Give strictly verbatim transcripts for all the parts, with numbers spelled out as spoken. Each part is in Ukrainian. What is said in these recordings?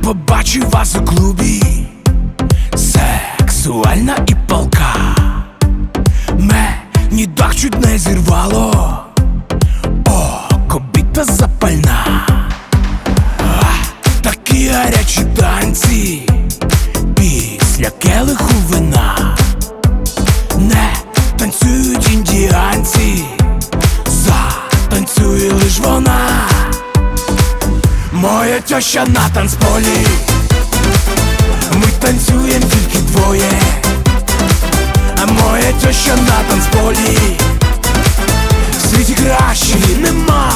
побачив вас у клубі, сексуальна і палка. Мені дах чуть не зірвало, око біта запальна. А, такі гарячі танці після келиху вина. Не танцюють індіанці, затанцює лиш вона. Моя теща на танцполі, ми танцюєм тільки двоє. А моя теща на танцполі, в світі кращої нема.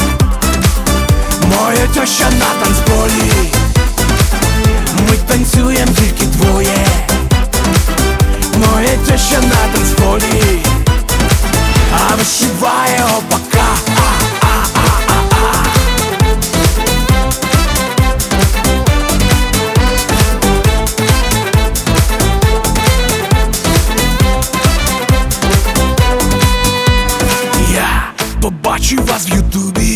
Моя теща на танцполі, ми танцюєм тільки двоє. Моя теща на танцполі, а вишиває опака. Побачив вас в ютубі,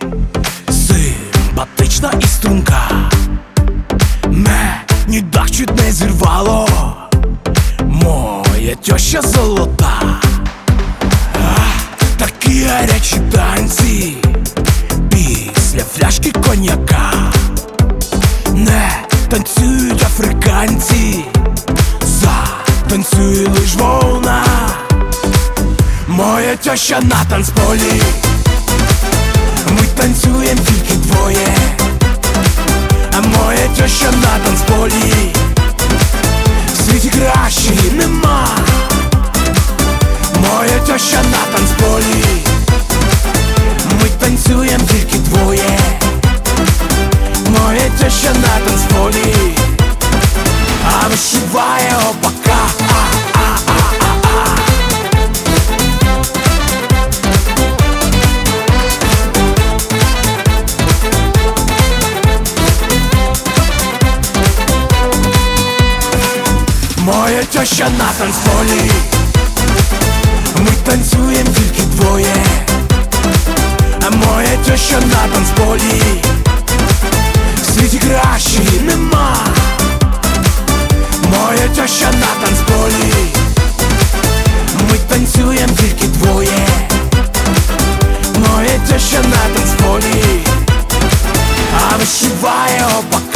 симпатична і струнка. Мені дах чуть не зірвало, моя теща золота. А, такі гарячі танці після фляшки коньяка. Не танцюють африканці, затанцює лиш вона. Моя теща на танцполі, ми танцюєм тільки двоє. А моя теща на танцполі, в світі кращої нема. Моя теща на танцполі, ми танцюєм тільки двоє. Моя теща на танцполі, а вишиває опака. Моя теща на танцполі, ми танцюєм тільки двоє. А моя теща на танцполі, в світі кращої нема. Моя теща на танцполі, ми танцюєм тільки двоє. Моя теща на танцполі, а вишиває опака.